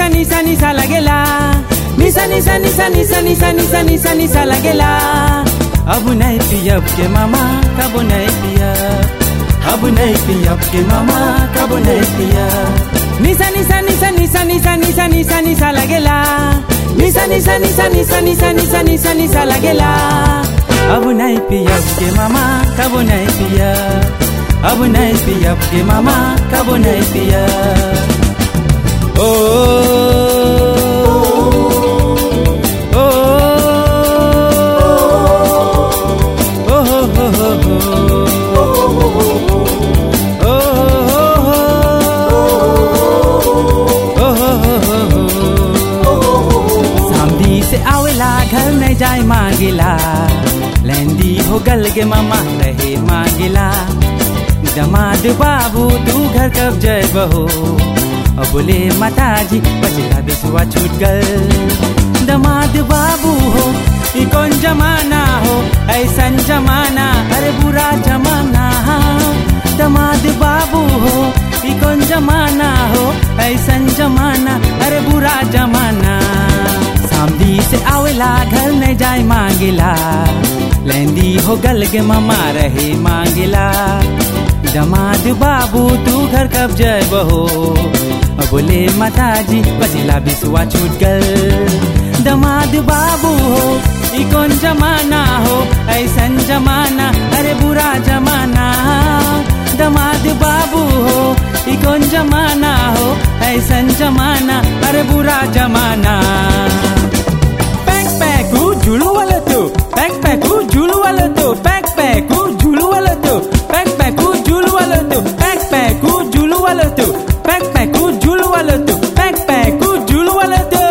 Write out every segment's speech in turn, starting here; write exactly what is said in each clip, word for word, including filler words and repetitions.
nisa nisa लागेला निसा निसा निसा निसा निसा निसा निसा निसा लागेला अब नहीं पियब के मामा कब नहीं पिया अब नहीं पियब के मामा कब नहीं पिया निसा निसा निसा निसा निसा निसा निसा निसा लागेला निसा निसा निसा निसा निसा निसा निसा निसा लागेला अब नहीं पियब के मामा कब नहीं पिया अब नहीं पियब के मामा कब नहीं पिया ओ ओ से आवेला घर नहीं जाए मांगेला लैंडी हो गल के मामा रहे मांगेला दमाद बाबू तू घर कब जय बहो अब बोले माताजी बचेला बेसुआ छूट गल दमाद बाबू हो ये कौन जमाना हो ऐसा जमाना अरे बुरा जमाना दमाद बाबू हो ये कौन जमाना हो ऐसा जमाना अरे बुरा जमाना सामदी से आवेला घर नहीं जाए मांगेला लैंडी हो गल के मामा रहे मांगेला दमाद बाबू तू घर कब जय बहो बोले माताजी बचेला बिसुआ छूट गल दमाद बाबू हो ये कौन जमाना हो ऐसा जमाना अरे बुरा जमाना दमाद बाबू हो ये कौन जमाना हो ऐसा जमाना अरे बुरा जमाना पैकू झूलू वाला तो पैक पैकू झूलू वाला तो पैक पैकू झूलू वाला तो पैक पैकू झूलू वाला तो पैक पैकू झूलू वाला तो पैक पैकू झूलू वाला तो पैक पैकू झूलू वाला तो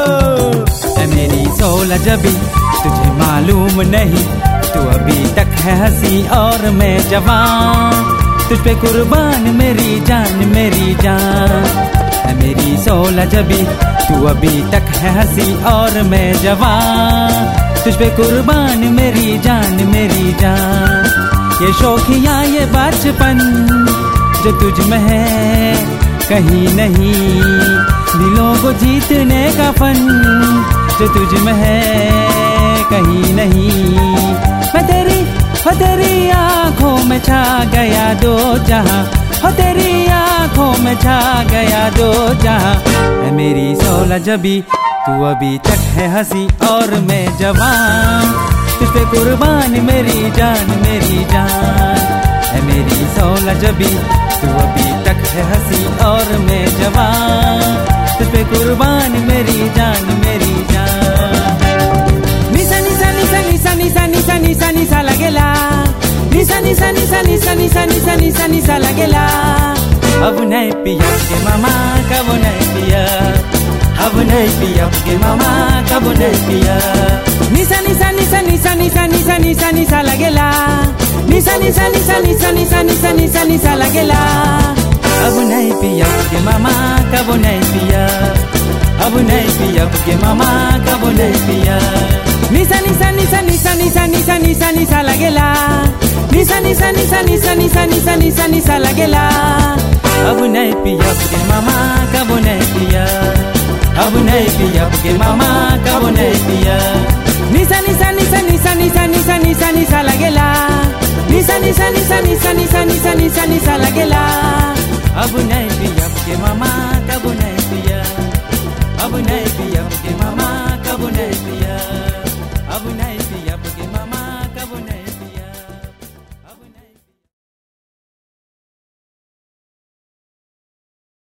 ऐ मेरी सोलह जबी तुझे मालूम नहीं तू अभी तक है हंसी और मैं जवान तुझ पे कुर्बान मेरी जान मेरी जान ऐ मेरी सोलह जबी तू अभी तक है हंसी और मैं जवान तुझ पे कुर्बान मेरी जान मेरी जान ये शौकिया ये बचपन जो तुझ में है कहीं नहीं दिलों को जीतने का फन जो तुझ में है कहीं नहीं मैं तेरी हो तेरी आँखों में छा गया दो जहां हो तेरी आँखों में छा गया दो जहां है मेरी सोलह जबी तू अभी तक है हंसी और मैं जवान तुझ पे कुर्बान मेरी जान मेरी जान है मेरी सोलह जबी तू अभी तक है हंसी और मैं जवान तुझ पे कुर्बान मेरी जान मेरी जान निसा निसा निसा निसा निसा निसा निसा निसा लागेला निसा निसा निसा निसा निसा निसा निसा निसा लागेला अब नहीं पिया के मामा कब नहीं पिया अब नहीं पिया के मामा कब नहीं पिया निसा निसा निसा निसा निसा निसा निसा निसा लागेला निसा निसा निसा निसा निसा निसा निसा निसा लागेला अब नहीं पिया के मामा कब नहीं पिया अब नहीं पिया के मामा कब नहीं पिया निसा निसा निसा निसा निसा निसा निसा निसा लागेला निसा निसा निसा निसा निसा निसा निसा निसा लागेला अब नहीं पिया के मामा कब नहीं पिया अब नहीं पिया के मामा कब नहीं पिया निसा निसा निसा निसा निसा निसा निसा निसा लागेला निसा निसा निसा निसा निसा निसा निसा निसा लागेला अब नहीं